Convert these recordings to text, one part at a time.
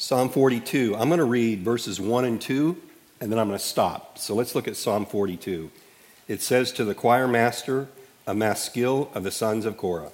Psalm 42. I'm going to read verses 1 and 2, and then I'm going to stop. So let's look at Psalm 42. It says, "To the choir master, a maskil of the sons of Korah.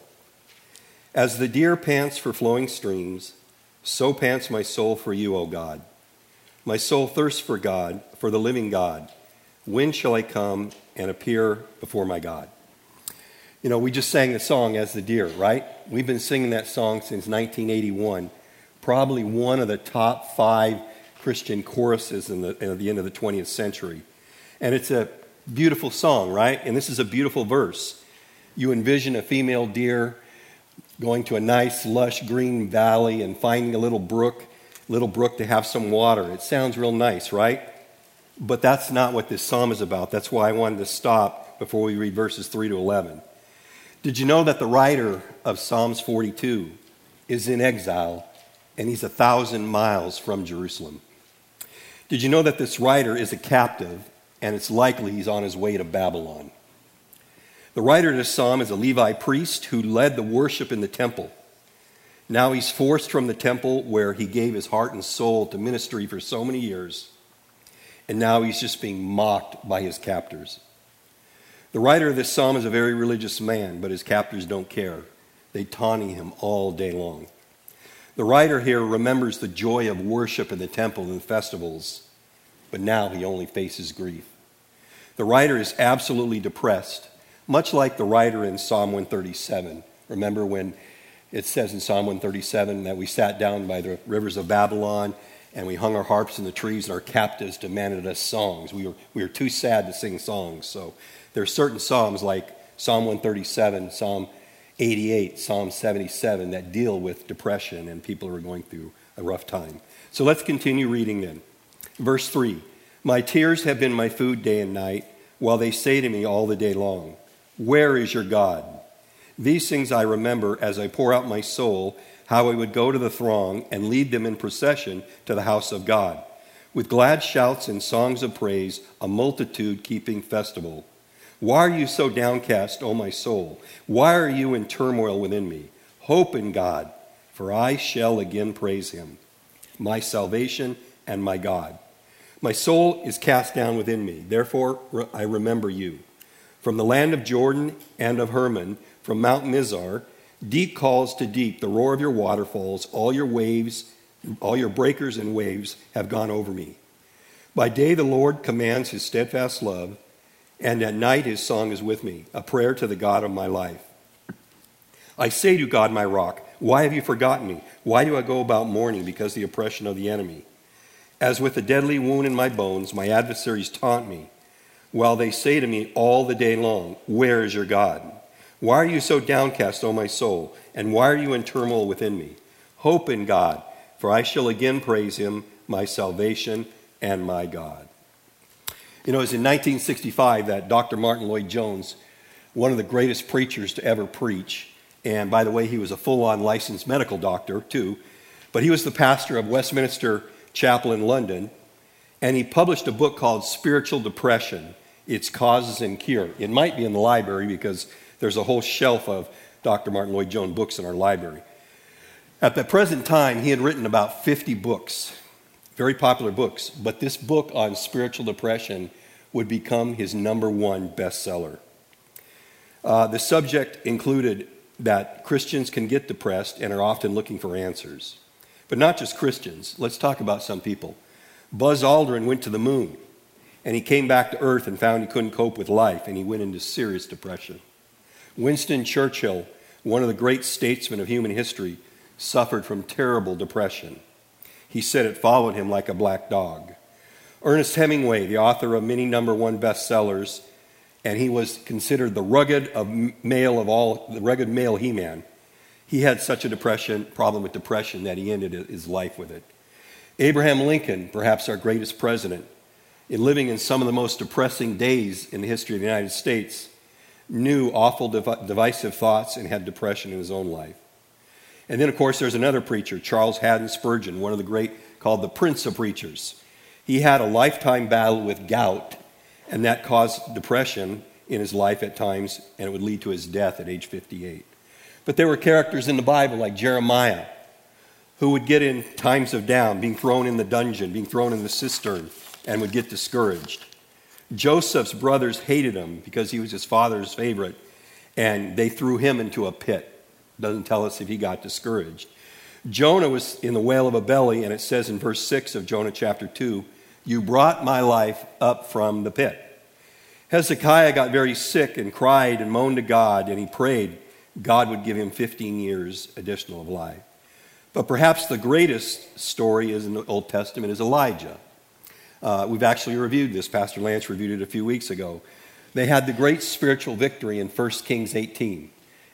As the deer pants for flowing streams, so pants my soul for you, O God. My soul thirsts for God, for the living God. When shall I come and appear before my God?" You know, we just sang the song As the Deer, right? We've been singing that song since 1981. Probably one of the top 5 Christian choruses at the end of the 20th century. And it's a beautiful song, right? And this is a beautiful verse. You envision a female deer going to a nice, lush green valley and finding a little brook to have some water. It sounds real nice, right? But that's not what this psalm is about. That's why I wanted to stop before we read verses 3 to 11. Did you know that the writer of Psalms 42 is in exile, and he's 1,000 miles from Jerusalem? Did you know that this writer is a captive, and it's likely he's on his way to Babylon? The writer of this psalm is a Levi priest who led the worship in the temple. Now he's forced from the temple where he gave his heart and soul to ministry for so many years, and now he's just being mocked by his captors. The writer of this psalm is a very religious man, but his captors don't care. They taunt him all day long. The writer here remembers the joy of worship in the temple and festivals, but now he only faces grief. The writer is absolutely depressed, much like the writer in Psalm 137. Remember when it says in Psalm 137 that we sat down by the rivers of Babylon and we hung our harps in the trees and our captives demanded us songs. We were too sad to sing songs. So there are certain psalms like Psalm 137, Psalm 88, Psalm 77 that deal with depression and people who are going through a rough time. So let's continue reading then. Verse 3, "My tears have been my food day and night, while they say to me all the day long, 'Where is your God?' These things I remember as I pour out my soul, how I would go to the throng and lead them in procession to the house of God, with glad shouts and songs of praise, a multitude keeping festival. Why are you so downcast, O my soul? Why are you in turmoil within me? Hope in God, for I shall again praise him, my salvation and my God. My soul is cast down within me, therefore I remember you. From the land of Jordan and of Hermon, from Mount Mizar, deep calls to deep, the roar of your waterfalls, all your waves, all your breakers and waves have gone over me. By day the Lord commands his steadfast love, and at night his song is with me, a prayer to the God of my life. I say to God, my rock, why have you forgotten me? Why do I go about mourning because of the oppression of the enemy? As with a deadly wound in my bones, my adversaries taunt me, while they say to me all the day long, 'Where is your God?' Why are you so downcast, O my soul? And why are you in turmoil within me? Hope in God, for I shall again praise him, my salvation and my God." You know, it was in 1965 that Dr. Martin Lloyd-Jones, one of the greatest preachers to ever preach, and by the way, he was a full-on licensed medical doctor too, but he was the pastor of Westminster Chapel in London, and he published a book called Spiritual Depression, Its Causes and Cure. It might be in the library because there's a whole shelf of Dr. Martin Lloyd-Jones books in our library. At the present time, he had written about 50 books, very popular books, but this book on spiritual depression would become his #1 bestseller. The subject included that Christians can get depressed and are often looking for answers. But not just Christians. Let's talk about some people. Buzz Aldrin went to the moon, and he came back to Earth and found he couldn't cope with life, and he went into serious depression. Winston Churchill, one of the great statesmen of human history, suffered from terrible depression. He said it followed him like a black dog. Ernest Hemingway, the author of many #1 bestsellers, and he was considered the rugged male He-Man. He had such a problem with depression that he ended his life with it. Abraham Lincoln, perhaps our greatest president, in living in some of the most depressing days in the history of the United States, knew awful divisive thoughts and had depression in his own life. And then, of course, there's another preacher, Charles Haddon Spurgeon, one of the great, called the Prince of Preachers. He had a lifetime battle with gout, and that caused depression in his life at times, and it would lead to his death at age 58. But there were characters in the Bible like Jeremiah, who would get in times of down, being thrown in the dungeon, being thrown in the cistern, and would get discouraged. Joseph's brothers hated him because he was his father's favorite, and they threw him into a pit. Doesn't tell us if he got discouraged. Jonah was in the whale of a belly, and it says in verse 6 of Jonah chapter 2, "You brought my life up from the pit." Hezekiah got very sick and cried and moaned to God, and he prayed God would give him 15 years additional of life. But perhaps the greatest story in the Old Testament is Elijah. We've actually reviewed this. Pastor Lance reviewed it a few weeks ago. They had the great spiritual victory in 1 Kings 18.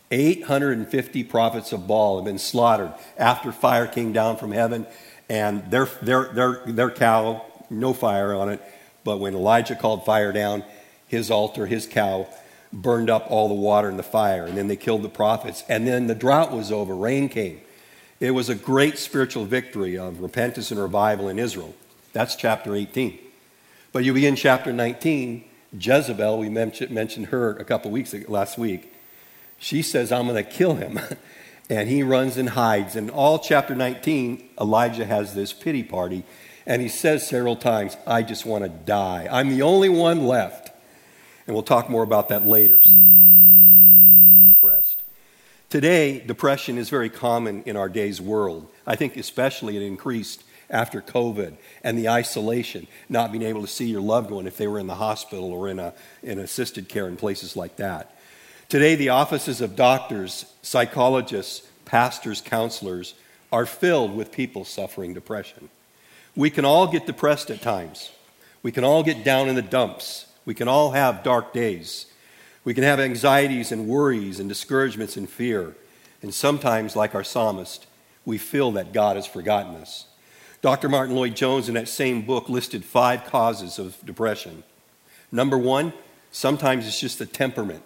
850 prophets of Baal have been slaughtered after fire came down from heaven, and their cow, no fire on it, but when Elijah called fire down, his altar, his cow, burned up all the water in the fire, and then they killed the prophets, and then the drought was over, rain came. It was a great spiritual victory of repentance and revival in Israel. That's chapter 18. But you begin chapter 19, Jezebel, we mentioned her a couple weeks ago, last week. She says, "I'm going to kill him." And he runs and hides. And all chapter 19, Elijah has this pity party. And he says several times, "I just want to die. I'm the only one left." And we'll talk more about that later. So there are people who got depressed. Today, depression is very common in our day's world. I think especially it increased after COVID and the isolation, not being able to see your loved one if they were in the hospital or in assisted care in places like that. Today, the offices of doctors, psychologists, pastors, counselors are filled with people suffering depression. We can all get depressed at times. We can all get down in the dumps. We can all have dark days. We can have anxieties and worries and discouragements and fear. And sometimes, like our psalmist, we feel that God has forgotten us. Dr. Martin Lloyd-Jones in that same book listed 5 causes of depression. Number 1, sometimes it's just a temperament.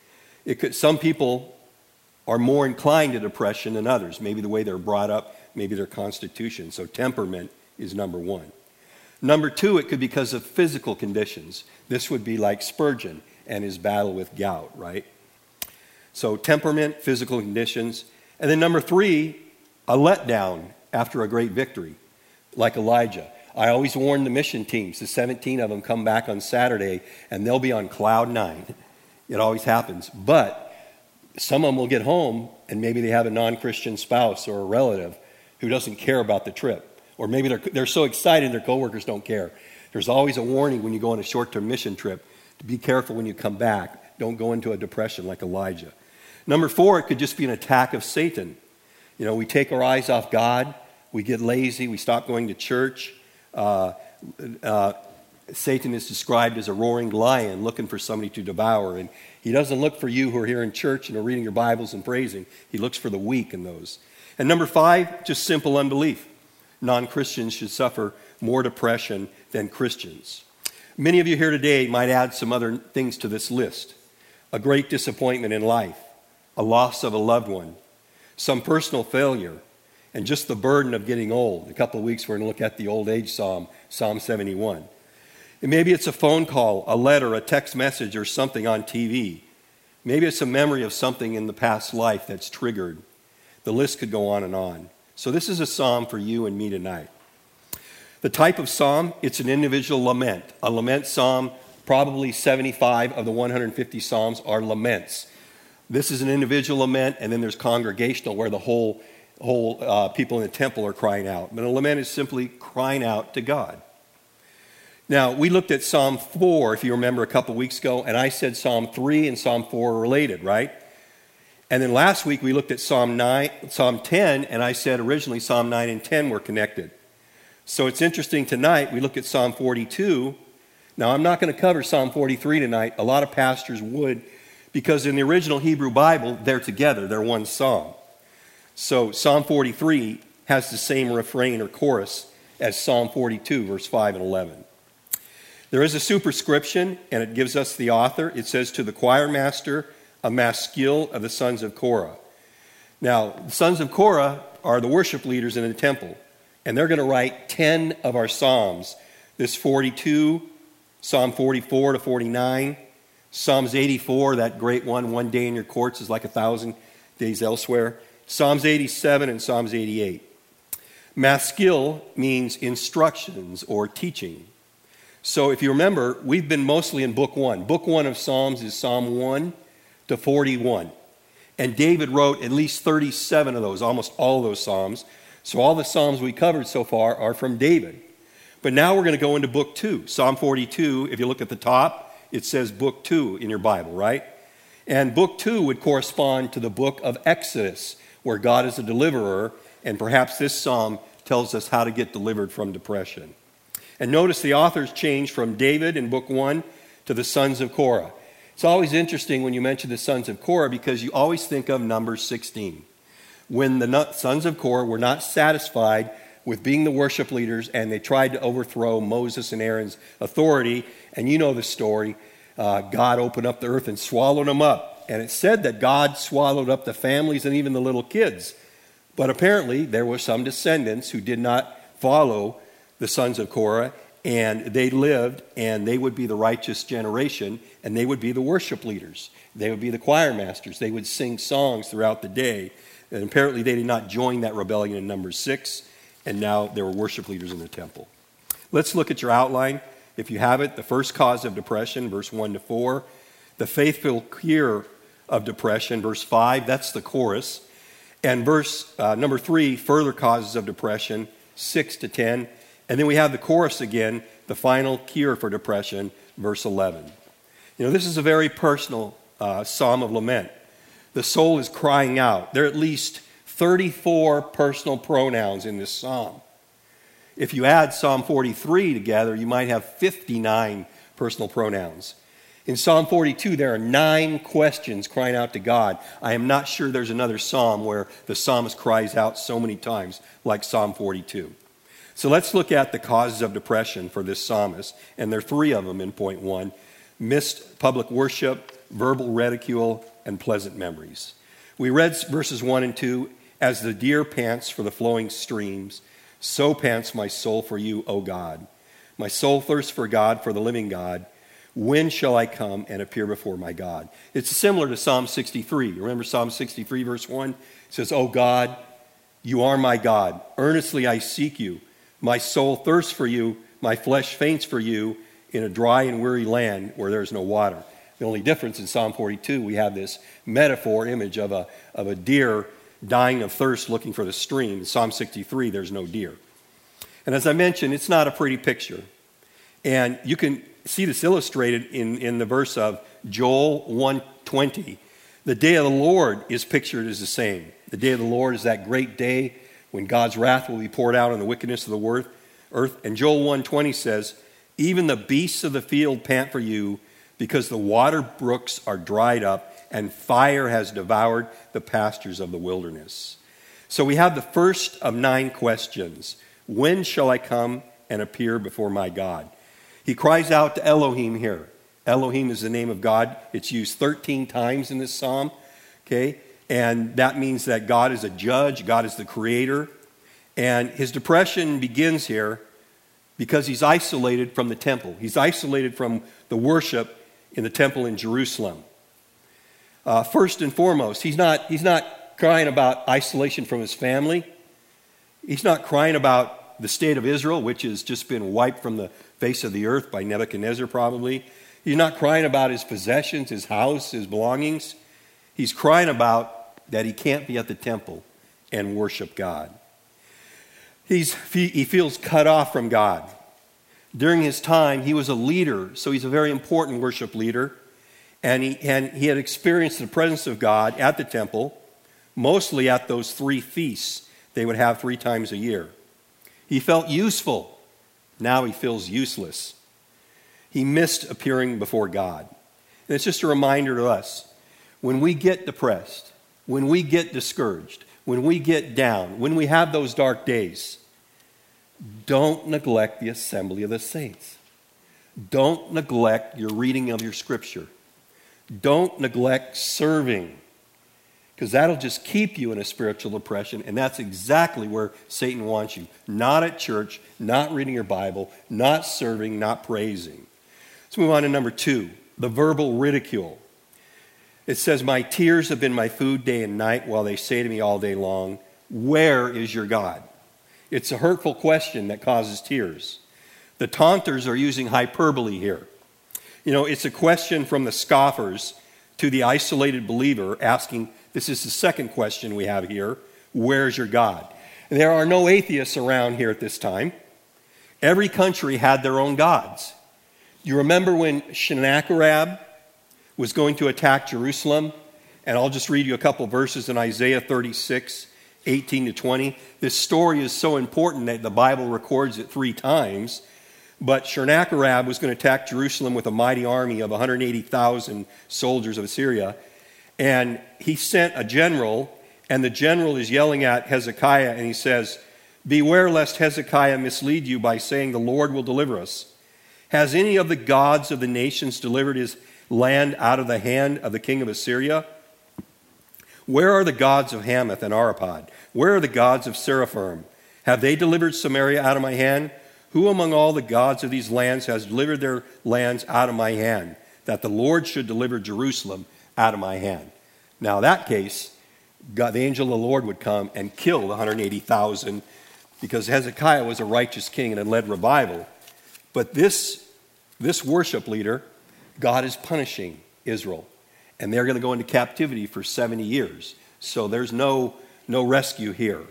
Some people are more inclined to depression than others. Maybe the way they're brought up, maybe their constitution. So temperament is number 1. Number 2, it could be because of physical conditions. This would be like Spurgeon and his battle with gout, right? So temperament, physical conditions. And then number 3, a letdown after a great victory, like Elijah. I always warn the mission teams, the 17 of them come back on Saturday, and they'll be on cloud 9. It always happens. But some of them will get home, and maybe they have a non-Christian spouse or a relative who doesn't care about the trip. Or maybe they're so excited their coworkers don't care. There's always a warning when you go on a short-term mission trip to be careful when you come back. Don't go into a depression like Elijah. Number 4, it could just be an attack of Satan. You know, we take our eyes off God. We get lazy. We stop going to church. Satan is described as a roaring lion looking for somebody to devour. And he doesn't look for you who are here in church and are reading your Bibles and praising. He looks for the weak in those. And number 5, just simple unbelief. Non-Christians should suffer more depression than Christians. Many of you here today might add some other things to this list. A great disappointment in life, a loss of a loved one, some personal failure, and just the burden of getting old. In a couple of weeks, we're going to look at the old age psalm, Psalm 71. And maybe it's a phone call, a letter, a text message, or something on TV. Maybe it's a memory of something in the past life that's triggered. The list could go on and on. So this is a psalm for you and me tonight. The type of psalm, it's an individual lament. A lament psalm, probably 75 of the 150 psalms are laments. This is an individual lament, and then there's congregational where the whole people in the temple are crying out. But a lament is simply crying out to God. Now, we looked at Psalm 4, if you remember, a couple weeks ago, and I said Psalm 3 and Psalm 4 are related, right? And then last week we looked at Psalm 10, and I said originally Psalm 9 and 10 were connected. So it's interesting tonight, we look at Psalm 42. Now, I'm not going to cover Psalm 43 tonight. A lot of pastors would, because in the original Hebrew Bible, they're together. They're one psalm. So Psalm 43 has the same refrain or chorus as Psalm 42, verse 5 and 11. There is a superscription, and it gives us the author. It says, "To the choir master, a maskil of the sons of Korah." Now, the sons of Korah are the worship leaders in the temple, and they're going to write 10 of our psalms. This 42, Psalm 44 to 49, Psalms 84, that great one day in your courts is like 1,000 days elsewhere, Psalms 87 and Psalms 88. Maskil means instructions or teaching. So if you remember, we've been mostly in Book 1. Book 1 of Psalms is Psalm 1 to 41. And David wrote at least 37 of those, almost all of those Psalms. So all the Psalms we covered so far are from David. But now we're going to go into Book 2. Psalm 42, if you look at the top, it says Book 2 in your Bible, right? And Book 2 would correspond to the book of Exodus, where God is a deliverer, and perhaps this psalm tells us how to get delivered from depression. And notice the authors changed from David in Book 1 to the sons of Korah. It's always interesting when you mention the sons of Korah because you always think of Numbers 16. When the sons of Korah were not satisfied with being the worship leaders and they tried to overthrow Moses and Aaron's authority, and you know the story, God opened up the earth and swallowed them up. And it said that God swallowed up the families and even the little kids. But apparently there were some descendants who did not follow the sons of Korah, and they lived, and they would be the righteous generation, and they would be the worship leaders. They would be the choir masters. They would sing songs throughout the day. And apparently they did not join that rebellion in Numbers 6, and now there were worship leaders in the temple. Let's look at your outline. If you have it, the first cause of depression, verse 1 to 4. The faithful cure of depression, verse 5, that's the chorus. And verse number 3, further causes of depression, 6 to 10. And then we have the chorus again, the final cure for depression, verse 11. You know, this is a very personal psalm of lament. The soul is crying out. There are at least 34 personal pronouns in this psalm. If you add Psalm 43 together, you might have 59 personal pronouns. In Psalm 42, there are 9 questions crying out to God. I am not sure there's another psalm where the psalmist cries out so many times like Psalm 42. So let's look at the causes of depression for this psalmist, and there are 3 of them in point 1. Missed public worship, verbal ridicule, and pleasant memories. We read verses 1 and 2, as the deer pants for the flowing streams, so pants my soul for you, O God. My soul thirsts for God, for the living God. When shall I come and appear before my God? It's similar to Psalm 63. Remember Psalm 63, verse 1? It says, O God, you are my God. Earnestly I seek you. My soul thirsts for you. My flesh faints for you in a dry and weary land where there is no water. The only difference in Psalm 42, we have this metaphor image of a deer dying of thirst looking for the stream. In Psalm 63, there's no deer. And as I mentioned, it's not a pretty picture. And you can see this illustrated in the verse of Joel 1:20. The day of the Lord is pictured as the same. The day of the Lord is that great day when God's wrath will be poured out on the wickedness of the earth. And Joel 1:20 says, even the beasts of the field pant for you, because the water brooks are dried up, and fire has devoured the pastures of the wilderness. So we have the first of 9 questions. When shall I come and appear before my God? He cries out to Elohim here. Elohim is the name of God. It's used 13 times in this psalm. Okay? And that means that God is a judge. God is the creator. And his depression begins here because he's isolated from the temple. He's isolated from the worship in the temple in Jerusalem. First and foremost, he's not crying about isolation from his family. He's not crying about the state of Israel, which has just been wiped from the face of the earth by Nebuchadnezzar probably. He's not crying about his possessions, his house, his belongings. He's crying about that he can't be at the temple and worship God. He feels cut off from God. During his time, he was a leader, so he's a very important worship leader. And he had experienced the presence of God at the temple, mostly at those 3 feasts they would have 3 times a year. He felt useful. Now he feels useless. He missed appearing before God. And it's just a reminder to us, when we get depressed, when we get discouraged, when we get down, when we have those dark days, don't neglect the assembly of the saints. Don't neglect your reading of your scripture. Don't neglect serving, because that'll just keep you in a spiritual depression, and that's exactly where Satan wants you. Not at church, not reading your Bible, not serving, not praising. Let's move on to number 2, the verbal ridicule. It says, my tears have been my food day and night while they say to me all day long, where is your God? It's a hurtful question that causes tears. The taunters are using hyperbole here. It's a question from the scoffers to the isolated believer asking, this is the second question we have here, where's your God? And there are no atheists around here at this time. Every country had their own gods. You remember when Sennacherib was going to attack Jerusalem? And I'll just read you a couple verses in Isaiah 36, 18 to 20. This story is so important that the Bible records it 3 times. But Sennacherib was going to attack Jerusalem with a mighty army of 180,000 soldiers of Assyria. And he sent a general, and the general is yelling at Hezekiah, and he says, "Beware lest Hezekiah mislead you by saying the Lord will deliver us. Has any of the gods of the nations delivered his land out of the hand of the king of Assyria? Where are the gods of Hamath and Arpad? Where are the gods of Seraphim? Have they delivered Samaria out of my hand? Who among all the gods of these lands has delivered their lands out of my hand, that the Lord should deliver Jerusalem out of my hand?" Now, in that case, God, the angel of the Lord would come and kill the 180,000 because Hezekiah was a righteous king and had led revival. But this worship leader, God is punishing Israel, and they're going to go into captivity for 70 years. So there's no rescue here.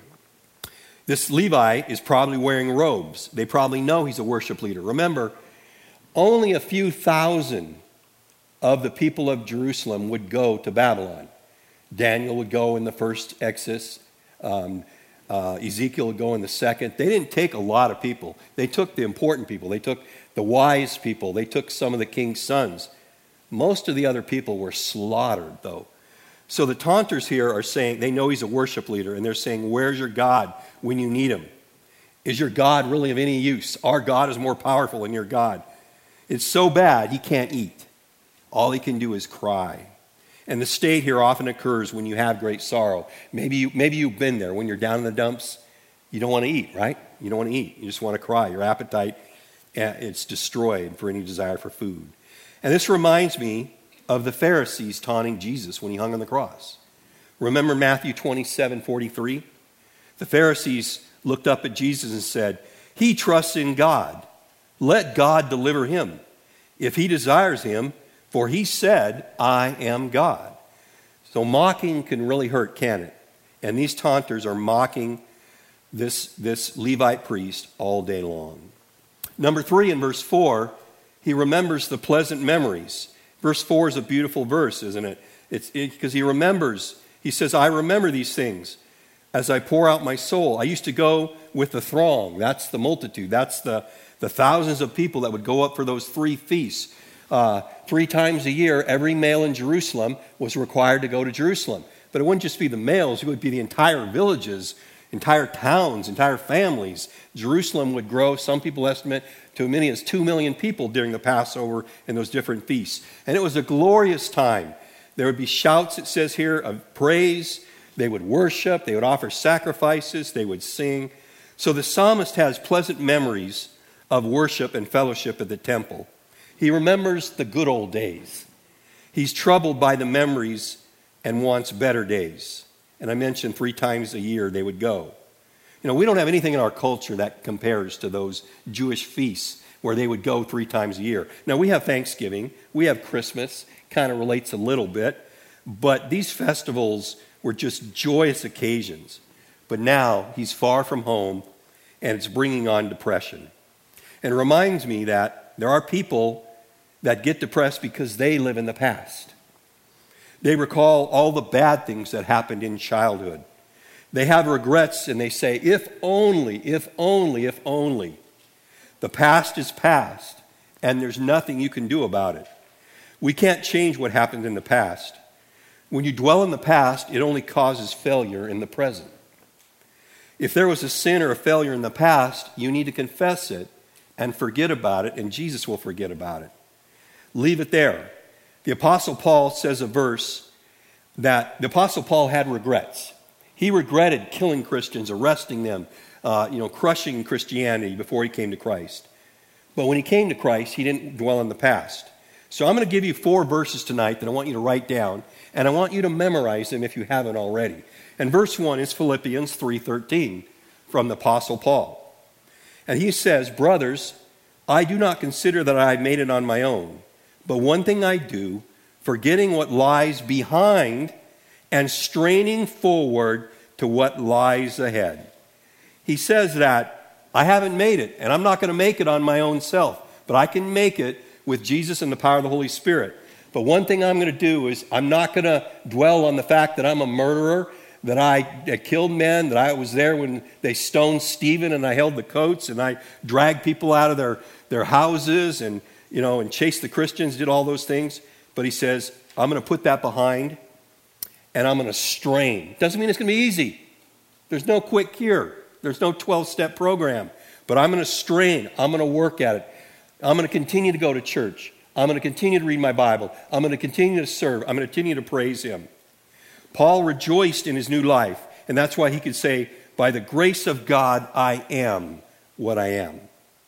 This Levi is probably wearing robes. They probably know he's a worship leader. Remember, only a few thousand of the people of Jerusalem would go to Babylon. Daniel would go in the first exodus. Ezekiel would go in the second. They didn't take a lot of people. They took the important people. They took the wise people. They took some of the king's sons. Most of the other people were slaughtered, though. So the taunters here are saying, they know he's a worship leader, and they're saying, where's your God when you need him? Is your God really of any use? Our God is more powerful than your God. It's so bad he can't eat. All he can do is cry. And the state here often occurs when you have great sorrow. Maybe you've been there when you're down in the dumps. You don't want to eat, right? You don't want to eat. You just want to cry. Your appetite, it's destroyed for any desire for food. And this reminds me of the Pharisees taunting Jesus when he hung on the cross. Remember Matthew 27:43? The Pharisees looked up at Jesus and said, "He trusts in God. Let God deliver him, if he desires him, for he said, 'I am God.'" So mocking can really hurt, can it? And these taunters are mocking this Levite priest all day long. Number 3, in verse 4, he remembers the pleasant memories. Verse 4 is a beautiful verse, isn't it? It's because he remembers. He says, "I remember these things as I pour out my soul." I used to go with the throng. That's the multitude. That's the thousands of people that would go up for those 3 feasts. 3 times a year, every male in Jerusalem was required to go to Jerusalem. But it wouldn't just be the males. It would be the entire villages, entire towns, entire families. Jerusalem would grow, some people estimate, to as many as 2 million people during the Passover and those different feasts. And it was a glorious time. There would be shouts, it says here, of praise. They would worship. They would offer sacrifices. They would sing. So the psalmist has pleasant memories of worship and fellowship at the temple. He remembers the good old days. He's troubled by the memories and wants better days. And I mentioned 3 times a year they would go. We don't have anything in our culture that compares to those Jewish feasts where they would go 3 times a year. Now, we have Thanksgiving. We have Christmas. Kind of relates a little bit. But these festivals were just joyous occasions. But now he's far from home, and it's bringing on depression. And it reminds me that there are people that get depressed because they live in the past. They recall all the bad things that happened in childhood. They have regrets and they say, if only, if only, if only. The past is past and there's nothing you can do about it. We can't change what happened in the past. When you dwell in the past, it only causes failure in the present. If there was a sin or a failure in the past, you need to confess it and forget about it, and Jesus will forget about it. Leave it there. The Apostle Paul says a verse that the Apostle Paul had regrets. He regretted killing Christians, arresting them, crushing Christianity before he came to Christ. But when he came to Christ, he didn't dwell in the past. So I'm going to give you 4 verses tonight that I want you to write down, and I want you to memorize them if you haven't already. And verse 1 is Philippians 3:13. from the Apostle Paul. And he says, "Brothers, I do not consider that I have made it on my own, but one thing I do, forgetting what lies behind and straining forward to what lies ahead." He says that I haven't made it, and I'm not going to make it on my own self, but I can make it with Jesus and the power of the Holy Spirit. But one thing I'm going to do is I'm not going to dwell on the fact that I'm a murderer, that I killed men, that I was there when they stoned Stephen and I held the coats and I dragged people out of their houses and chased the Christians, did all those things. But he says, I'm going to put that behind and I'm going to strain. Doesn't mean it's going to be easy. There's no quick cure. There's no 12-step program. But I'm going to strain. I'm going to work at it. I'm going to continue to go to church. I'm going to continue to read my Bible. I'm going to continue to serve. I'm going to continue to praise him. Paul rejoiced in his new life, and that's why he could say, by the grace of God, I am what I am.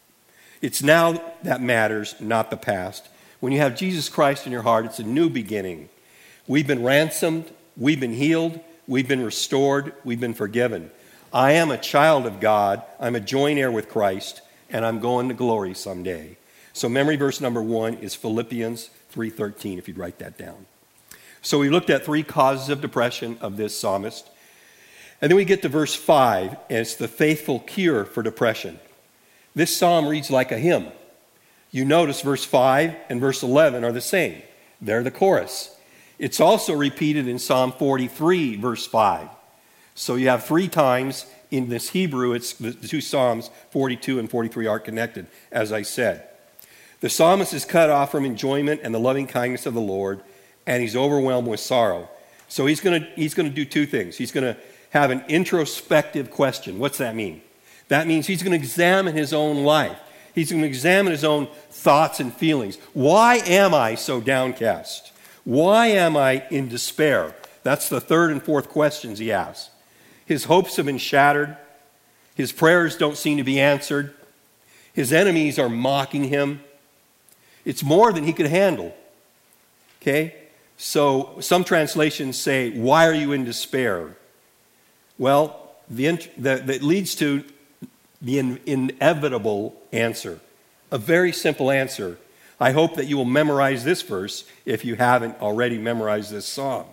It's now that matters, not the past. When you have Jesus Christ in your heart, it's a new beginning. We've been ransomed, we've been healed, we've been restored, we've been forgiven. I am a child of God, I'm a joint heir with Christ, and I'm going to glory someday. So memory verse number 1 is Philippians 3:13, if you'd write that down. So we looked at 3 causes of depression of this psalmist. And then we get to verse 5, and it's the faithful cure for depression. This psalm reads like a hymn. You notice verse 5 and verse 11 are the same. They're the chorus. It's also repeated in Psalm 43, verse 5. So you have 3 times in this Hebrew, it's the 2 Psalms, 42 and 43 are connected, as I said. The psalmist is cut off from enjoyment and the loving kindness of the Lord, and he's overwhelmed with sorrow. So he's going to do 2 things. He's going to have an introspective question. What's that mean? That means he's going to examine his own life. He's going to examine his own thoughts and feelings. Why am I so downcast? Why am I in despair? That's the 3rd and 4th questions he asks. His hopes have been shattered. His prayers don't seem to be answered. His enemies are mocking him. It's more than he could handle. Okay? So some translations say, why are you in despair? Well, that leads to the inevitable answer. A very simple answer. I hope that you will memorize this verse if you haven't already memorized this psalm.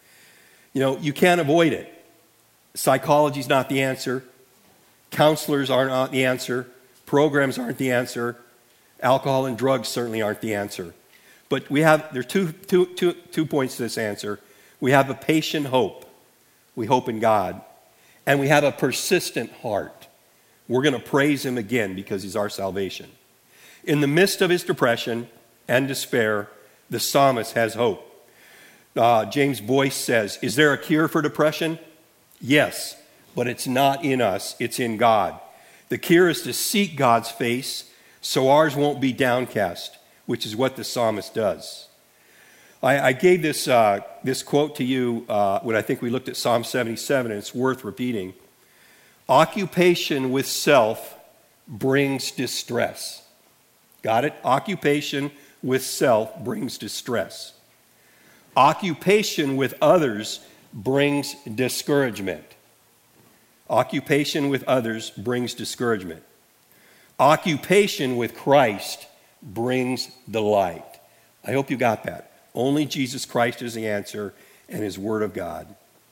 You can't avoid it. Psychology's not the answer. Counselors are not the answer. Programs aren't the answer. Alcohol and drugs certainly aren't the answer. But there are two points to this answer. We have a patient hope. We hope in God. And we have a persistent heart. We're going to praise him again because he's our salvation. In the midst of his depression and despair, the psalmist has hope. James Boyce says, is there a cure for depression? Yes, but it's not in us, it's in God. The cure is to seek God's face so ours won't be downcast, which is what the psalmist does. I gave this quote to you when I think we looked at Psalm 77, and it's worth repeating. Occupation with self brings distress. Got it? Occupation with self brings distress. Occupation with others brings discouragement. Occupation with others brings discouragement. Occupation with Christ brings delight. I hope you got that. Only Jesus Christ is the answer and his word of God.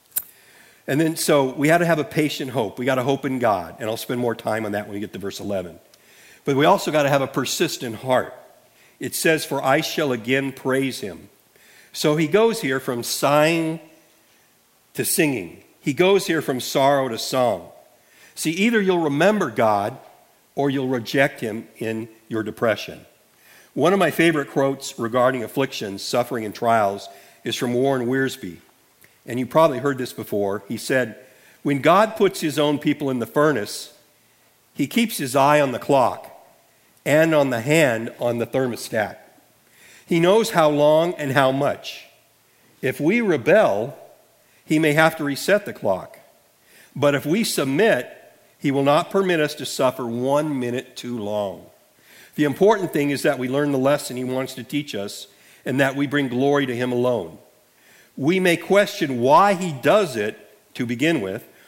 And then, so we had to have a patient hope. We got to hope in God. And I'll spend more time on that when we get to verse 11. But we also got to have a persistent heart. It says, for I shall again praise him. So he goes here from sighing to singing. He goes here from sorrow to song. See, either you'll remember God or you'll reject him in your depression. One of my favorite quotes regarding afflictions, suffering, and trials is from Warren Wiersbe. And you probably heard this before. He said, when God puts his own people in the furnace, he keeps his eye on the clock and on the hand on the thermostat. He knows how long and how much. If we rebel, he may have to reset the clock. But if we submit, he will not permit us to suffer 1 minute too long. The important thing is that we learn the lesson he wants to teach us and that we bring glory to him alone. We may question why he does it to begin with,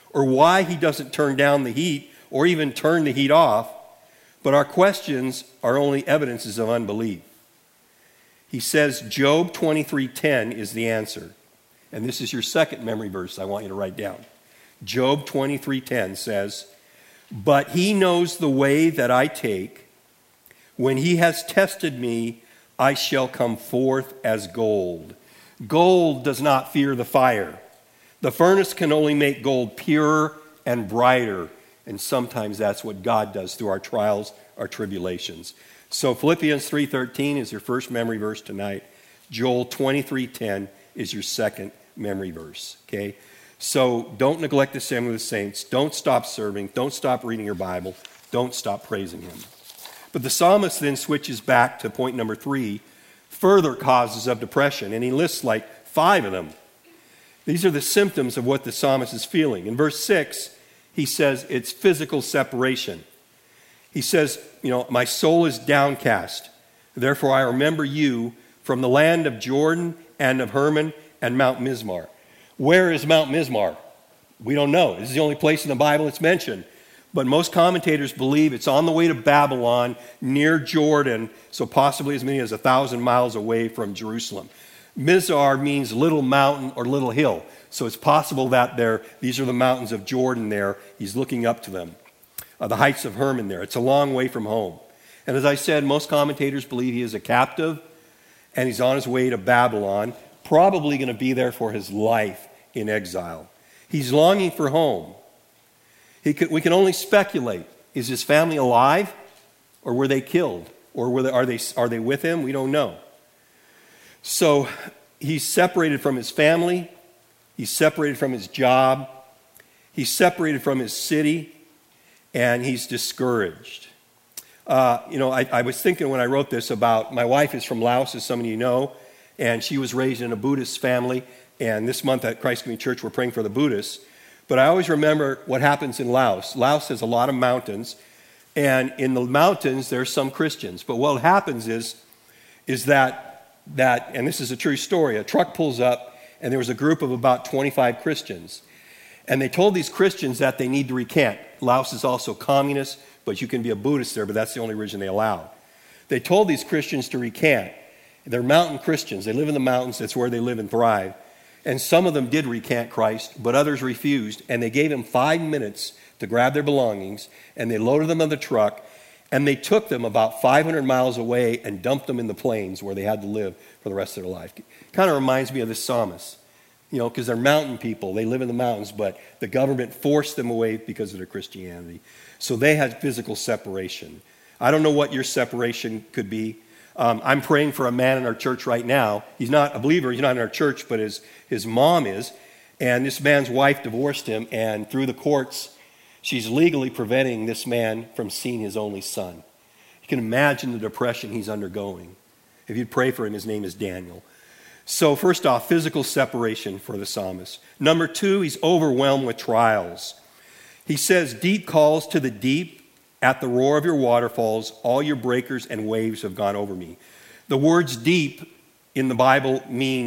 or why he doesn't turn down the heat or even turn the heat off, but our questions are only evidences of unbelief. He says Job 23:10 is the answer. And this is your second memory verse I want you to write down. Job 23:10 says, "But he knows the way that I take. When he has tested me, I shall come forth as gold." Gold does not fear the fire. The furnace can only make gold purer and brighter. And sometimes that's what God does through our trials, our tribulations. So Philippians 3:13 is your first memory verse tonight. Joel 23:10 is your second memory verse. Okay? So don't neglect the assembly of the saints. Don't stop serving. Don't stop reading your Bible. Don't stop praising him. But the psalmist then switches back to point number 3, further causes of depression. And he lists like 5 of them. These are the symptoms of what the psalmist is feeling. In verse 6, he says it's physical separation. He says, my soul is downcast. Therefore I remember you from the land of Jordan and of Hermon and Mount Mizmar. Where is Mount Mizmar? We don't know. This is the only place in the Bible it's mentioned. But most commentators believe it's on the way to Babylon, near Jordan, so possibly as many as 1,000 miles away from Jerusalem. Mizar means little mountain or little hill. So it's possible that these are the mountains of Jordan there. He's looking up to them. The heights of Hermon there. It's a long way from home. And as I said, most commentators believe he is a captive and he's on his way to Babylon, probably going to be there for his life in exile. He's longing for home. We can only speculate. Is his family alive or were they killed? Or are they with him? We don't know. So he's separated from his family. He's separated from his job. He's separated from his city. And he's discouraged. I was thinking when I wrote this about my wife is from Laos, as some of you know, and she was raised in a Buddhist family. And this month at Christ Community Church, we're praying for the Buddhists. But I always remember what happens in Laos. Laos has a lot of mountains, and in the mountains there's some Christians. But what happens is that, and this is a true story, a truck pulls up, and there was a group of about 25 Christians. And they told these Christians that they need to recant. Laos is also communist, but you can be a Buddhist there, but that's the only religion they allow. They told these Christians to recant. They're mountain Christians. They live in the mountains. That's where they live and thrive. And some of them did recant Christ, but others refused. And they gave them 5 minutes to grab their belongings, and they loaded them on the truck, and they took them about 500 miles away and dumped them in the plains where they had to live for the rest of their life. Kind of reminds me of this psalmist. Because they're mountain people. They live in the mountains, but the government forced them away because of their Christianity. So they had physical separation. I don't know what your separation could be. I'm praying for a man in our church right now. He's not a believer. He's not in our church, but his mom is. And this man's wife divorced him, and through the courts, she's legally preventing this man from seeing his only son. You can imagine the depression he's undergoing. If you'd pray for him, his name is Daniel. So first off, physical separation for the psalmist. Number 2, he's overwhelmed with trials. He says, deep calls to the deep. At the roar of your waterfalls, all your breakers and waves have gone over me. The words deep in the Bible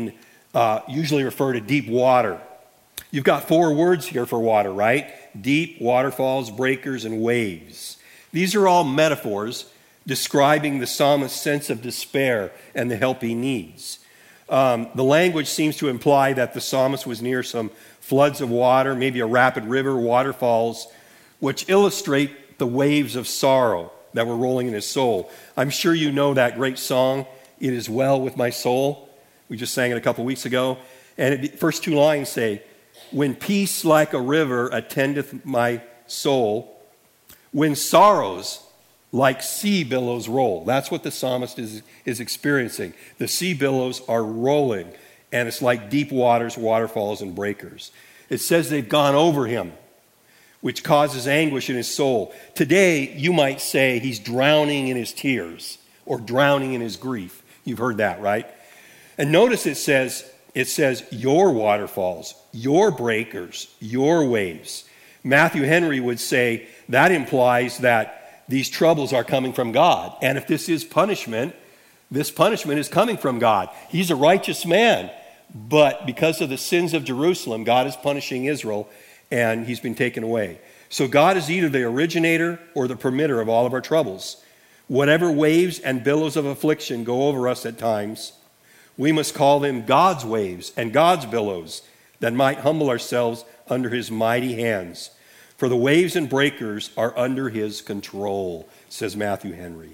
usually refer to deep water. You've got 4 words here for water, right? Deep, waterfalls, breakers, and waves. These are all metaphors describing the psalmist's sense of despair and the help he needs. The language seems to imply that the psalmist was near some floods of water, maybe a rapid river, waterfalls, which illustrate the waves of sorrow that were rolling in his soul. I'm sure you know that great song, It Is Well With My Soul. We just sang it a couple weeks ago. And the first 2 lines say, when peace like a river attendeth my soul, when sorrows like sea billows roll. That's what the psalmist is experiencing. The sea billows are rolling, and it's like deep waters, waterfalls, and breakers. It says they've gone over him, which causes anguish in his soul. Today, you might say he's drowning in his tears or drowning in his grief. You've heard that, right? And notice it says your waterfalls, your breakers, your waves. Matthew Henry would say that implies that these troubles are coming from God. And if this is punishment, this punishment is coming from God. He's a righteous man, but because of the sins of Jerusalem, God is punishing Israel. and he's been taken away. So God is either the originator or the permitter of all of our troubles. Whatever waves and billows of affliction go over us at times, we must call them God's waves and God's billows that might humble ourselves under his mighty hands. For the waves and breakers are under his control, says Matthew Henry.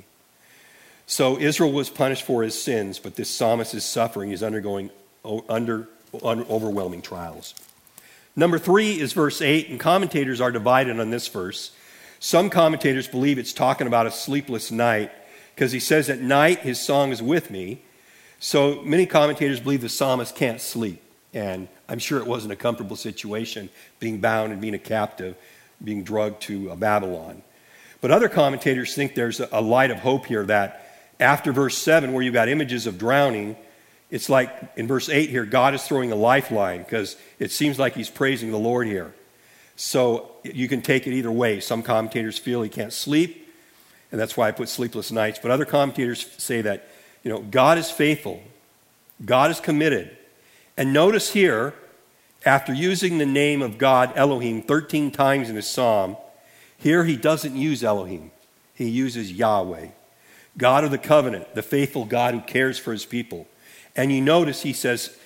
So Israel was punished for his sins, but this psalmist is suffering. He's undergoing overwhelming trials. Number 3 is verse 8, and commentators are divided on this verse. Some commentators believe it's talking about a sleepless night because he says, at night his song is with me. So many commentators believe the psalmist can't sleep. And I'm sure it wasn't a comfortable situation, being bound and being a captive, being drugged to Babylon. But other commentators think there's a light of hope here, that after verse 7, where you've got images of drowning, it's like in verse 8 here, God is throwing a lifeline, because it seems like he's praising the Lord here. So you can take it either way. Some commentators feel he can't sleep, and that's why I put sleepless nights. But other commentators say that, God is faithful. God is committed. And notice here, after using the name of God, Elohim, 13 times in his psalm, here he doesn't use Elohim. He uses Yahweh, God of the covenant, the faithful God who cares for his people. And you notice he says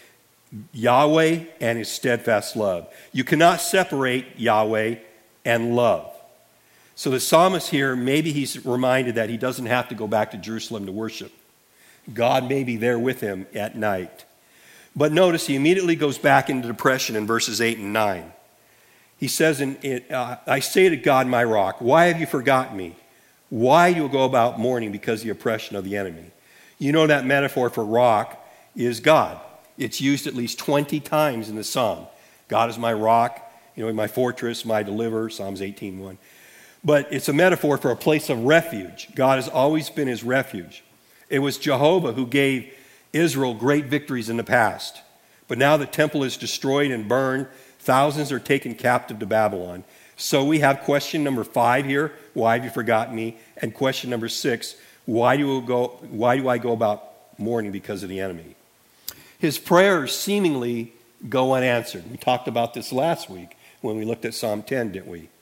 Yahweh and his steadfast love. You cannot separate Yahweh and love. So the psalmist here, maybe he's reminded that he doesn't have to go back to Jerusalem to worship. God may be there with him at night. But notice he immediately goes back into depression in verses 8 and 9. He says, I say to God, my rock, why have you forgotten me? Why do you go about mourning because of the oppression of the enemy? You know that metaphor for rock is God. It's used at least 20 times in the psalm. God is my rock, my fortress, my deliverer, Psalms 18:1. But it's a metaphor for a place of refuge. God has always been his refuge. It was Jehovah who gave Israel great victories in the past. But now the temple is destroyed and burned. Thousands are taken captive to Babylon. So we have question number 5 here, why have you forgotten me? And question number 6, why do I go about mourning because of the enemy? His prayers seemingly go unanswered. We talked about this last week when we looked at Psalm 10, didn't we?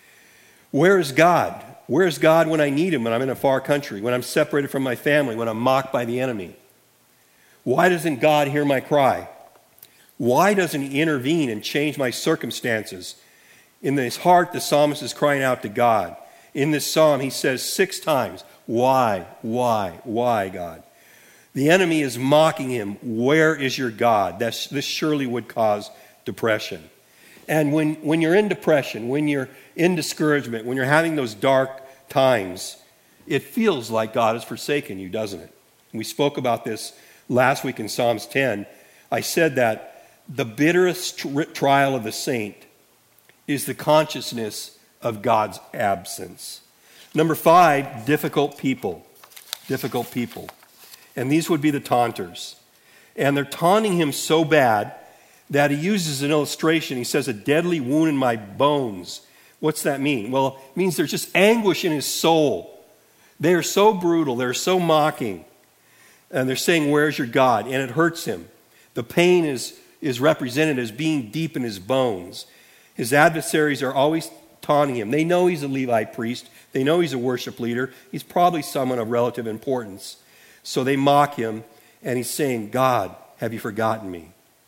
Where is God? Where is God when I need him, when I'm in a far country, when I'm separated from my family, when I'm mocked by the enemy? Why doesn't God hear my cry? Why doesn't he intervene and change my circumstances? In his heart, the psalmist is crying out to God. In this psalm, he says 6 times, why, God? The enemy is mocking him. Where is your God? This surely would cause depression. And when you're in depression, when you're in discouragement, when you're having those dark times, it feels like God has forsaken you, doesn't it? And we spoke about this last week in Psalms 10. I said that the bitterest trial of the saint is the consciousness of God's absence. Number 5, difficult people. Difficult people. And these would be the taunters. And they're taunting him so bad that he uses an illustration. He says, a deadly wound in my bones. What's that mean? Well, it means there's just anguish in his soul. They are so brutal. They're so mocking. And they're saying, where's your God? And it hurts him. The pain is represented as being deep in his bones. His adversaries are always taunting him. They know he's a Levite priest. They know he's a worship leader. He's probably someone of relative importance. So they mock him, and he's saying, God, have you forgotten me?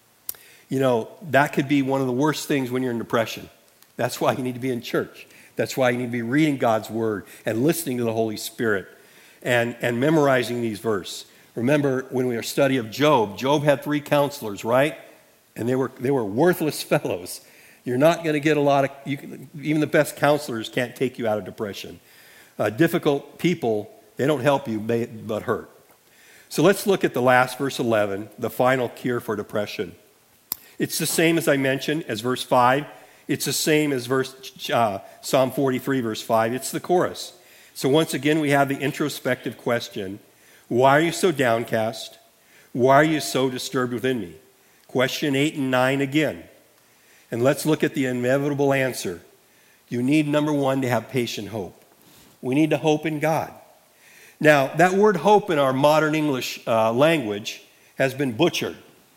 That could be one of the worst things when you're in depression. That's why you need to be in church. That's why you need to be reading God's word and listening to the Holy Spirit and memorizing these verses. Remember when we were studying of Job, Job had 3 counselors, right? And they were worthless fellows. You're not going to get even the best counselors can't take you out of depression. Difficult people, they don't help you, but hurt. So let's look at the last verse 11, the final cure for depression. It's the same as I mentioned as verse 5. It's the same as Psalm 43, verse 5. It's the chorus. So once again, we have the introspective question, why are you so downcast? Why are you so disturbed within me? Question 8 and 9 again. And let's look at the inevitable answer. You need, number 1, to have patient hope. We need to hope in God. Now, that word hope in our modern English language has been butchered.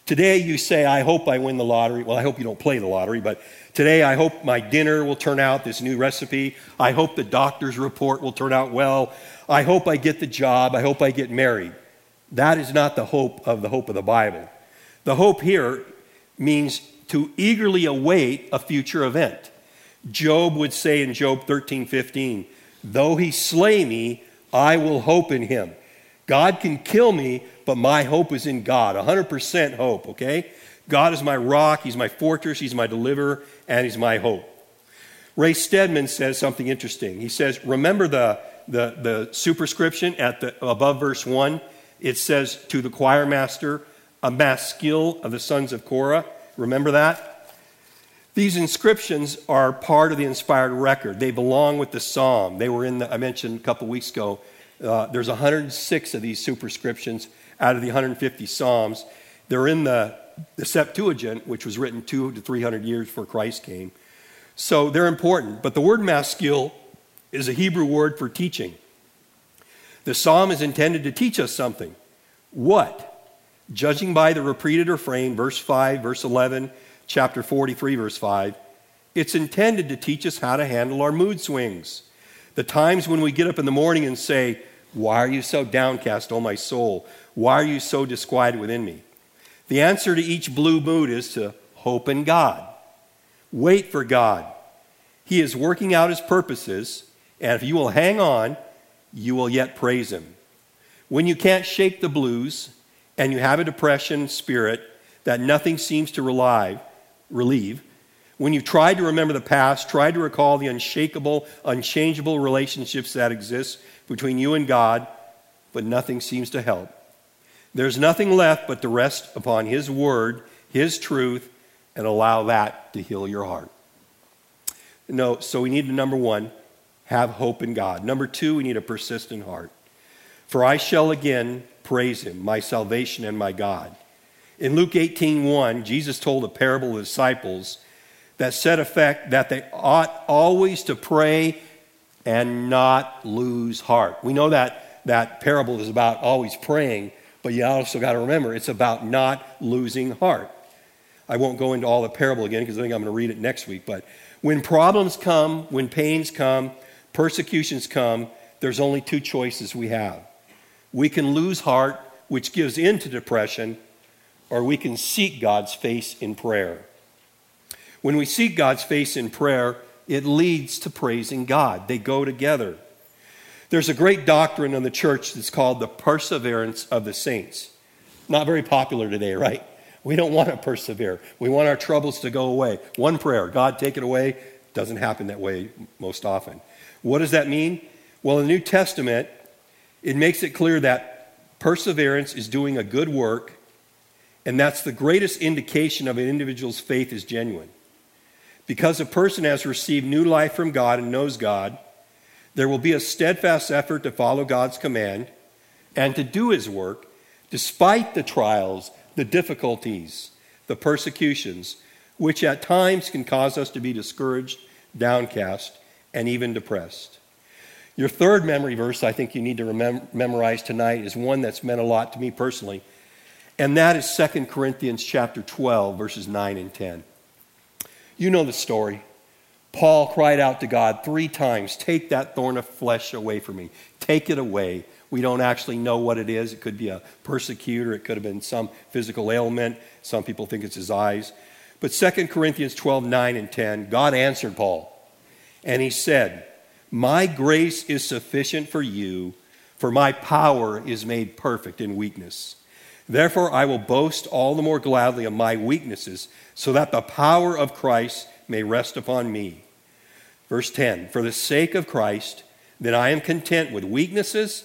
Today you say, I hope I win the lottery. Well, I hope you don't play the lottery, but today I hope my dinner will turn out this new recipe. I hope the doctor's report will turn out well. I hope I get the job. I hope I get married. That is not the hope of the Bible. The hope here means to eagerly await a future event. Job would say in Job 13:15, though he slay me, I will hope in him. God can kill me, but my hope is in God. 100% hope, okay? God is my rock, he's my fortress, he's my deliverer, and he's my hope. Ray Stedman says something interesting. He says, remember the superscription above verse 1? It says, to the choir master, a maskil of the sons of Korah. Remember that? These inscriptions are part of the inspired record. They belong with the psalm. They were I mentioned a couple weeks ago, there's 106 of these superscriptions out of the 150 psalms. They're in the Septuagint, which was written 200 to 300 years before Christ came. So they're important. But the word maskil is a Hebrew word for teaching. The psalm is intended to teach us something. What? Judging by the repeated refrain, verse 5, verse 11, chapter 43, verse 5, it's intended to teach us how to handle our mood swings. The times when we get up in the morning and say, why are you so downcast, O my soul? Why are you so disquieted within me? The answer to each blue mood is to hope in God. Wait for God. He is working out his purposes, and if you will hang on, you will yet praise him. When you can't shake the blues, and you have a depression spirit that nothing seems to relieve, when you try to remember the past, try to recall the unshakable, unchangeable relationships that exist between you and God, but nothing seems to help. There's nothing left but to rest upon his word, his truth, and allow that to heal your heart. No, so we need to, number one, have hope in God. Number two, we need a persistent heart. For I shall again praise him, my salvation and my God. In Luke 18:1, Jesus told a parable to the disciples that said effect that they ought always to pray and not lose heart. We know that parable is about always praying, but you also got to remember it's about not losing heart. I won't go into all the parable again because I think I'm going to read it next week, but when problems come, when pains come, persecutions come, there's only two choices we have. We can lose heart, which gives in to depression, or we can seek God's face in prayer. When we seek God's face in prayer, it leads to praising God. They go together. There's a great doctrine in the church that's called the perseverance of the saints. Not very popular today, right? We don't want to persevere. We want our troubles to go away. One prayer, God, take it away. Doesn't happen that way most often. What does that mean? Well, in the New Testament, it makes it clear that perseverance is doing a good work, and that's the greatest indication of an individual's faith is genuine. Because a person has received new life from God and knows God, there will be a steadfast effort to follow God's command and to do his work despite the trials, the difficulties, the persecutions, which at times can cause us to be discouraged, downcast, and even depressed. Your third memory verse I think you need to memorize tonight is one that's meant a lot to me personally, and that is 2 Corinthians chapter 12, verses 9 and 10. You know the story. Paul cried out to God 3 times, take that thorn of flesh away from me. Take it away. We don't actually know what it is. It could be a persecutor. It could have been some physical ailment. Some people think it's his eyes. But 2 Corinthians 12, 9 and 10, God answered Paul. And he said, my grace is sufficient for you, for my power is made perfect in weakness. Therefore, I will boast all the more gladly of my weaknesses, so that the power of Christ may rest upon me. Verse 10, for the sake of Christ, then I am content with weaknesses,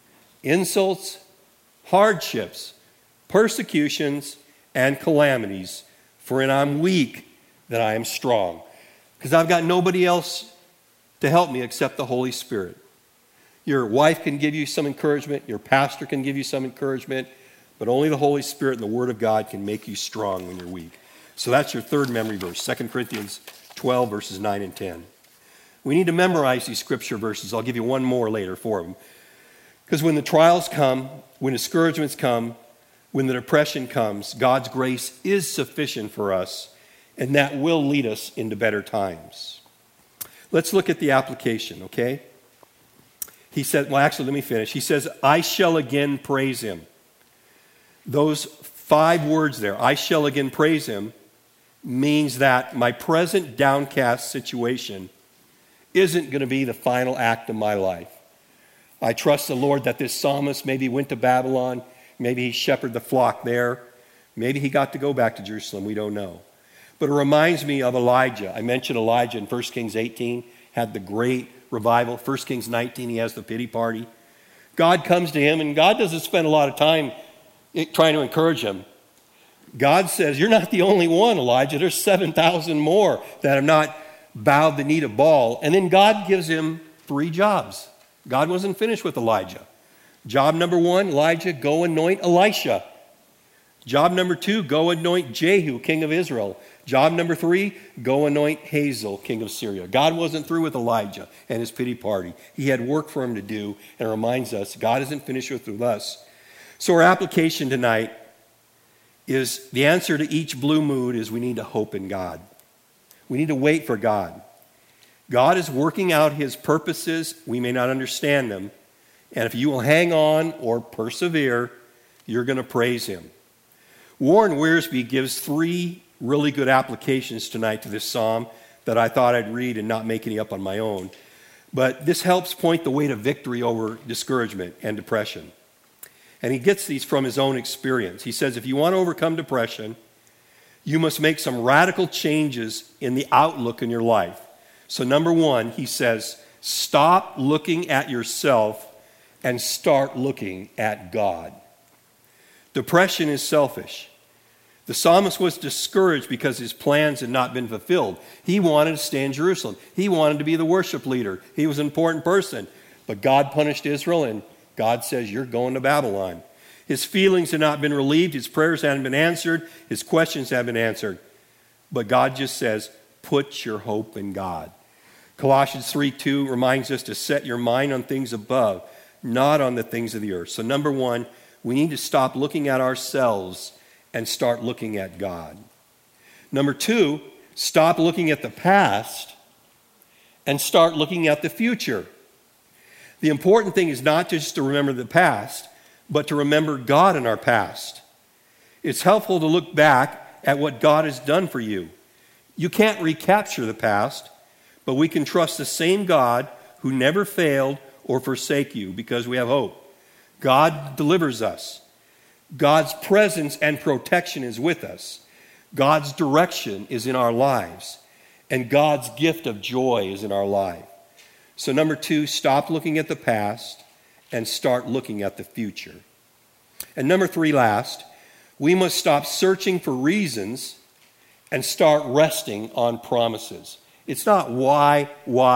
insults, hardships, persecutions, and calamities. For when I'm weak, then I am strong. Because I've got nobody else to help me except the Holy Spirit. Your wife can give you some encouragement. Your pastor can give you some encouragement. But only the Holy Spirit and the Word of God can make you strong when you're weak. So that's your third memory verse, 2 Corinthians 12, verses 9 and 10. We need to memorize these scripture verses. I'll give you one more later for them. Because when the trials come, when discouragements come, When the depression comes, God's grace is sufficient for us, and that will lead us into better times. Let's look at the application, okay? He said, well, actually, let me finish. He says, I shall again praise him. Those 5 words there, I shall again praise him, means that my present downcast situation isn't going to be the final act of my life. I trust the Lord that this psalmist maybe went to Babylon, maybe he shepherded the flock there, maybe he got to go back to Jerusalem, we don't know. But it reminds me of Elijah. I mentioned Elijah in 1 Kings 18, had the great revival. 1 Kings 19, he has the pity party. God comes to him, and God doesn't spend a lot of time trying to encourage him. God says, you're not the only one, Elijah. There's 7,000 more that have not bowed the knee to Baal. And then God gives him 3 jobs. God wasn't finished with Elijah. Job number 1, Elijah, go anoint Elisha. Job number 2, go anoint Jehu, king of Israel. Job number 3, go anoint Hazael, king of Syria. God wasn't through with Elijah and his pity party. He had work for him to do, and it reminds us God isn't finished with us. So our application tonight is the answer to each blue mood is we need to hope in God. We need to wait for God. God is working out his purposes. We may not understand them. And if you will hang on or persevere, you're going to praise him. Warren Wiersbe gives 3 really good applications tonight to this psalm that I thought I'd read and not make any up on my own. But this helps point the way to victory over discouragement and depression. And he gets these from his own experience. He says, if you want to overcome depression, you must make some radical changes in the outlook in your life. So number 1, he says, stop looking at yourself and start looking at God. Depression is selfish. The psalmist was discouraged because his plans had not been fulfilled. He wanted to stay in Jerusalem. He wanted to be the worship leader. He was an important person. But God punished Israel, and God says, you're going to Babylon. His feelings had not been relieved. His prayers hadn't been answered. His questions hadn't been answered. But God just says, put your hope in God. Colossians 3:2 reminds us to set your mind on things above, not on the things of the earth. So number 1, we need to stop looking at ourselves and start looking at God. Number 2, stop looking at the past and start looking at the future. The important thing is not just to remember the past, but to remember God in our past. It's helpful to look back at what God has done for you. You can't recapture the past, but we can trust the same God who never failed or forsake you because we have hope. God delivers us. God's presence and protection is with us. God's direction is in our lives. And God's gift of joy is in our life. So number 2, stop looking at the past and start looking at the future. And number 3, last, we must stop searching for reasons and start resting on promises. It's not why.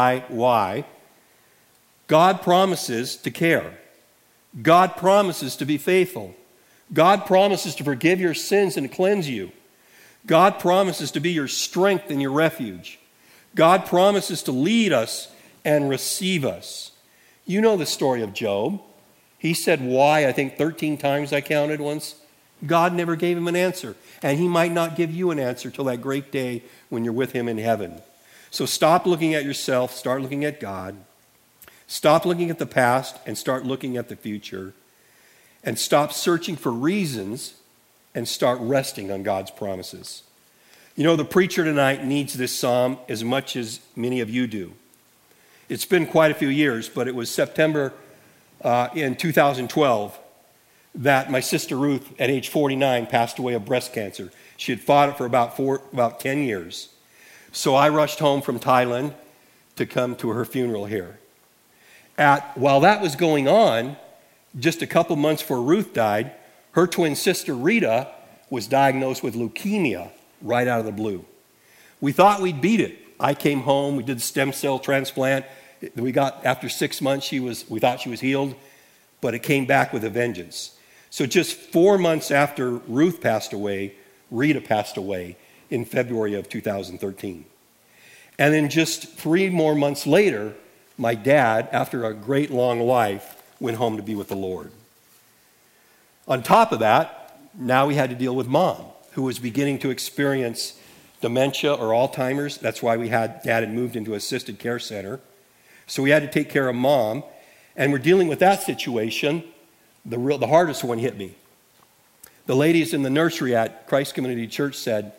God promises to care. God promises to be faithful. God promises to forgive your sins and cleanse you. God promises to be your strength and your refuge. God promises to lead us and receive us. You know the story of Job. He said why, I think 13 times I counted once. God never gave him an answer. And he might not give you an answer till that great day when you're with him in heaven. So stop looking at yourself, start looking at God. Stop looking at the past and start looking at the future. And stop searching for reasons and start resting on God's promises. You know, the preacher tonight needs this psalm as much as many of you do. It's been quite a few years, but it was September in 2012 that my sister Ruth, at age 49, passed away of breast cancer. She had fought it for about 10 years. So I rushed home from Thailand to come to her funeral here. While that was going on, just a couple months before Ruth died, her twin sister Rita was diagnosed with leukemia right out of the blue. We thought we'd beat it. I came home, we did the stem cell transplant. After 6 months, we thought she was healed, but it came back with a vengeance. So just 4 months after Ruth passed away, Rita passed away in February of 2013. And then just 3 more months later, my dad, after a great long life, went home to be with the Lord. On top of that, Now we had to deal with Mom, who was beginning to experience dementia or Alzheimer's. That's why Dad had moved into assisted care center. So we had to take care of Mom, and we're dealing with that situation. The hardest one hit me. The ladies in the nursery at Christ Community Church said,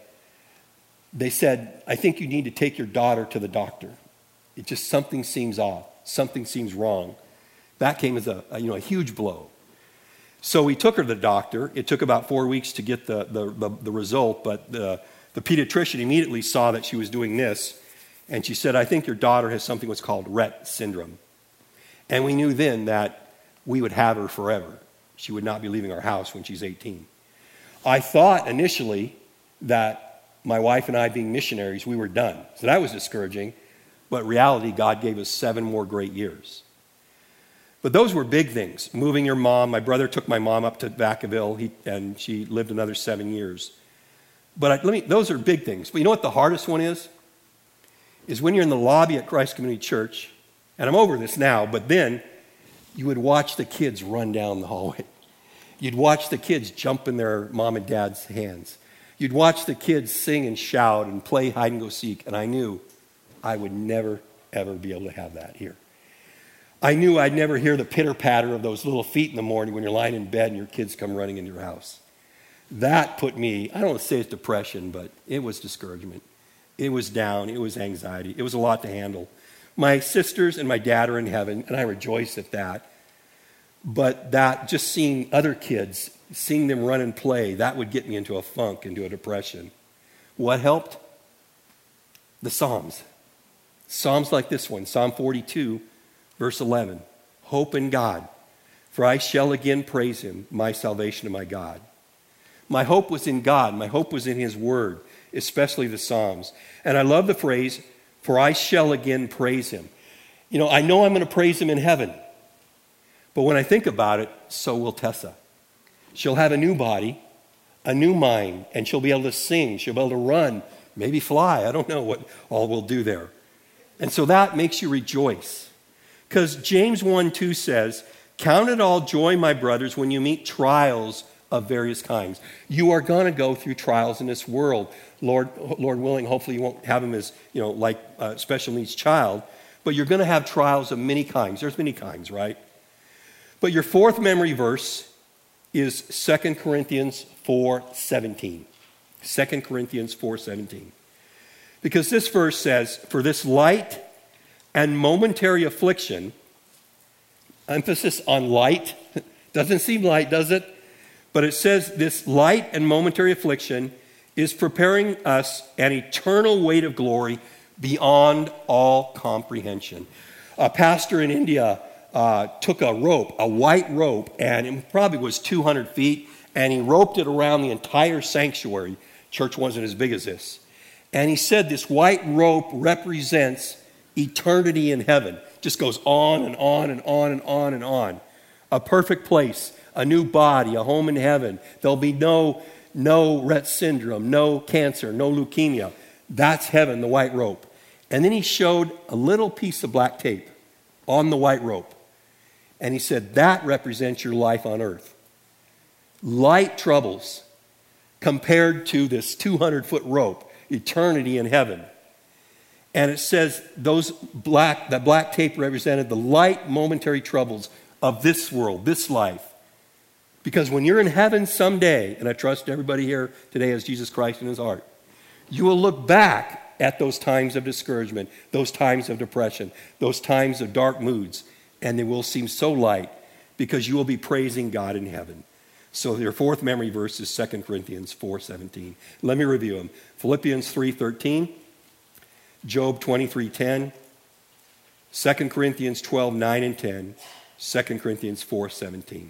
I think you need to take your daughter to the doctor. It just, something seems off. Something seems wrong. That came as a huge blow. So we took her to the doctor. It took about 4 weeks to get the result, but the pediatrician immediately saw that she was doing this, and she said, I think your daughter has something what's called Rett syndrome. And we knew then that we would have her forever. She would not be leaving our house when she's 18. I thought initially that my wife and I, being missionaries, we were done. So that was discouraging. But in reality, God gave us 7 more great years. But those were big things. Moving your mom. My brother took my mom up to Vacaville, and she lived another 7 years. But those are big things. But you know what the hardest one is? Is when you're in the lobby at Christ Community Church, and I'm over this now, but then you would watch the kids run down the hallway. You'd watch the kids jump in their mom and dad's hands. You'd watch the kids sing and shout and play hide and go seek, and I knew I would never, ever be able to have that here. I knew I'd never hear the pitter-patter of those little feet in the morning when you're lying in bed and your kids come running into your house. That put me, I don't want to say it's depression, but it was discouragement. It was down. It was anxiety. It was a lot to handle. My sisters and my dad are in heaven, and I rejoice at that. But that, just seeing other kids, seeing them run and play, that would get me into a funk, into a depression. What helped? The Psalms. Psalms like this one, Psalm 42, verse 11. Hope in God, for I shall again praise him, my salvation and my God. My hope was in God. My hope was in his word, especially the Psalms. And I love the phrase, for I shall again praise him. I know I'm going to praise him in heaven. But when I think about it, so will Tessa. She'll have a new body, a new mind, and she'll be able to sing. She'll be able to run, maybe fly. I don't know what all we'll do there. And so that makes you rejoice. Because James 1:2 says, count it all joy, my brothers, when you meet trials of various kinds. You are going to go through trials in this world. Lord willing, hopefully you won't have them as, like a special needs child. But you're going to have trials of many kinds. There's many kinds, right? But your fourth memory verse is 2 Corinthians 4:17. 2 Corinthians 4:17. Because this verse says, for this light and momentary affliction, emphasis on light, doesn't seem light, does it? But it says this light and momentary affliction is preparing us an eternal weight of glory beyond all comprehension. A pastor in India took a rope, a white rope, and it probably was 200 feet, and he roped it around the entire sanctuary. Church wasn't as big as this. And he said this white rope represents eternity in heaven. Just goes on and on and on and on and on. A perfect place, a new body, a home in heaven. There'll be no Rett syndrome, no cancer, no leukemia. That's heaven, the white rope. And then he showed a little piece of black tape on the white rope. And he said, that represents your life on earth. Light troubles compared to this 200-foot rope, eternity in heaven. And it says that black tape represented the light momentary troubles of this world, this life. Because when you're in heaven someday, and I trust everybody here today has Jesus Christ in his heart, you will look back at those times of discouragement, those times of depression, those times of dark moods, and they will seem so light because you will be praising God in heaven. So your fourth memory verse is 2 Corinthians 4:17. Let me review them. Philippians 3:13, Job 23:10, 2 Corinthians 12:9 and 10, 2 Corinthians 4:17.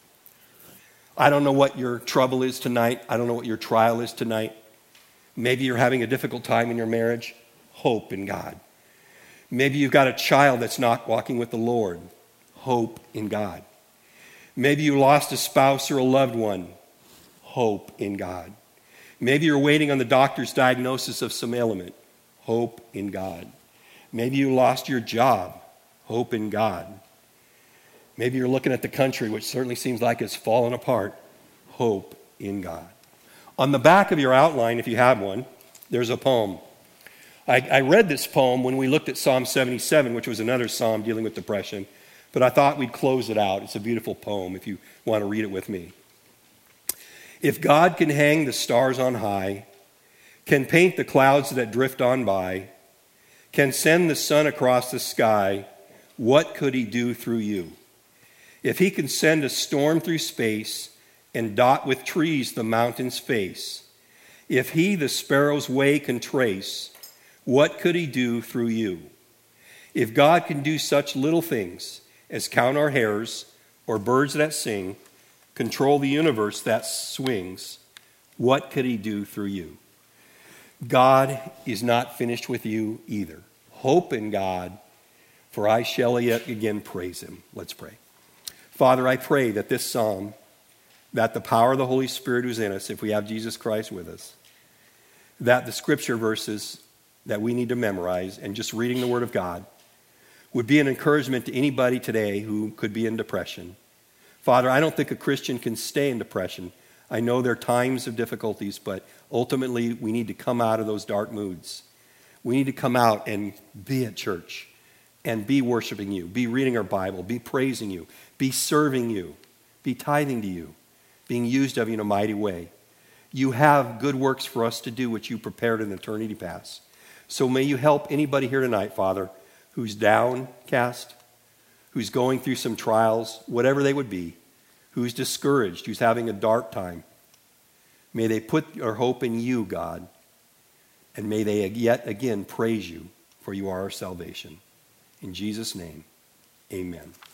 I don't know what your trouble is tonight. I don't know what your trial is tonight. Maybe you're having a difficult time in your marriage. Hope in God. Maybe you've got a child that's not walking with the Lord. Hope in God. Maybe you lost a spouse or a loved one. Hope in God. Maybe you're waiting on the doctor's diagnosis of some ailment. Hope in God. Maybe you lost your job. Hope in God. Maybe you're looking at the country, which certainly seems like it's fallen apart. Hope in God. On the back of your outline, if you have one, there's a poem. I read this poem when we looked at Psalm 77, which was another psalm dealing with depression, but I thought we'd close it out. It's a beautiful poem if you want to read it with me. If God can hang the stars on high, can paint the clouds that drift on by, can send the sun across the sky, what could he do through you? If he can send a storm through space and dot with trees the mountain's face, if he the sparrow's way can trace, what could he do through you? If God can do such little things as count our hairs or birds that sing, control the universe that swings, what could he do through you? God is not finished with you either. Hope in God, for I shall yet again praise him. Let's pray. Father, I pray that this psalm, that the power of the Holy Spirit who's in us, if we have Jesus Christ with us, that the scripture verses that we need to memorize and just reading the Word of God would be an encouragement to anybody today who could be in depression. Father, I don't think a Christian can stay in depression. I know there are times of difficulties, but ultimately we need to come out of those dark moods. We need to come out and be at church and be worshiping you, be reading our Bible, be praising you, be serving you, be tithing to you, being used of you in a mighty way. You have good works for us to do, which you prepared in eternity past. So may you help anybody here tonight, Father, who's downcast, who's going through some trials, whatever they would be, who's discouraged, who's having a dark time. May they put their hope in you, God, and may they yet again praise you, for you are our salvation. In Jesus' name, amen.